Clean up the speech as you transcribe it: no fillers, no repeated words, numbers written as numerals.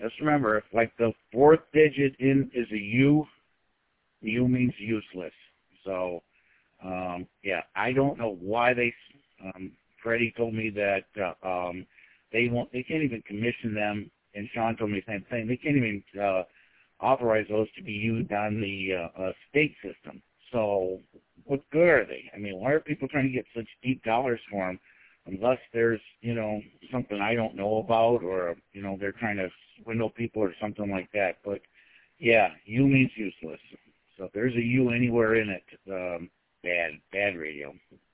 Just remember, if like the fourth digit in is a U, U means useless. So, yeah, I don't know why they. Freddie told me that they won't. They can't even commission them, and Sean told me the same thing. They can't even authorize those to be used on the state system. So, what good are they? I mean, why are people trying to get such deep dollars for them? Unless there's, something I don't know about, or, they're trying to swindle people or something like that. But, yeah, U means useless. So if there's a U anywhere in it, bad radio.